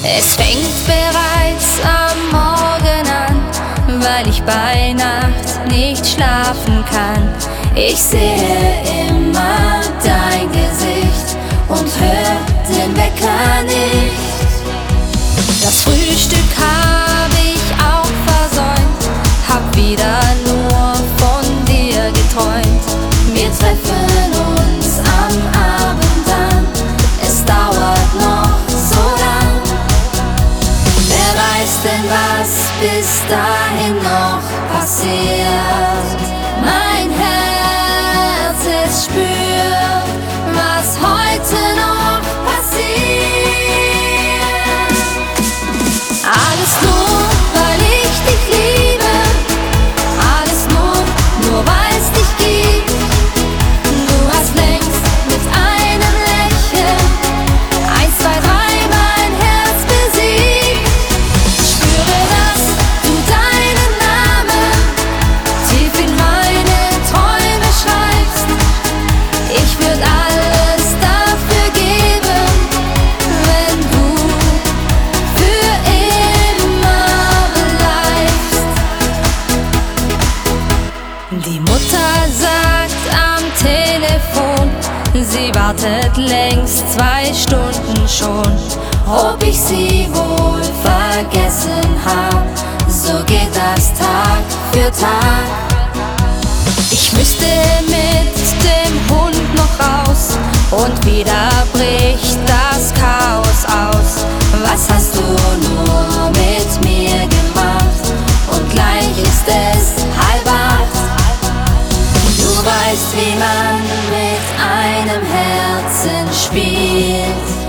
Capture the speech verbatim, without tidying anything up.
Es fängt bereits am Morgen an, weil ich bei Nacht nicht schlafen kann. Ich sehe immer dein Gesicht und hör den Wecker nicht. Das Frühstück hab ich auch versäumt, hab wieder nur von dir geträumt. Wir treffen uns am Abend an, es dauert noch so lang. Wer weiß denn, was bis dahin noch passiert? Mein Herz, es spürt, was heute noch passiert. Alles nur, weil ich dich liebe, alles nur, nur weil es dich gibt. Du hast längst mit einem Lächeln eins, zwei, drei mein Herz besiegt. Spüre, dass du deinen Namen tief in meine Träume schreibst. Ich würd alles dafür geben, wenn du für immer bleibst. Die Mutter sagt am Telefon, sie wartet längst zwei Stunden schon. Ob ich sie wohl vergessen hab, so geht das Tag für Tag. Ich müsste mit dem Hund noch raus und wieder bricht das Chaos aus. Was hast du nur mit mir gemacht? Und gleich ist es halb acht. Du weißt, wie man mit einem Herzen spielt.